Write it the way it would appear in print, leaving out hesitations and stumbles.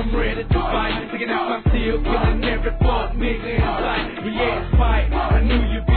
I'm ready to fight. Picking up my steel, killing every fuck nigga in sight. Yeah, fight. I knew you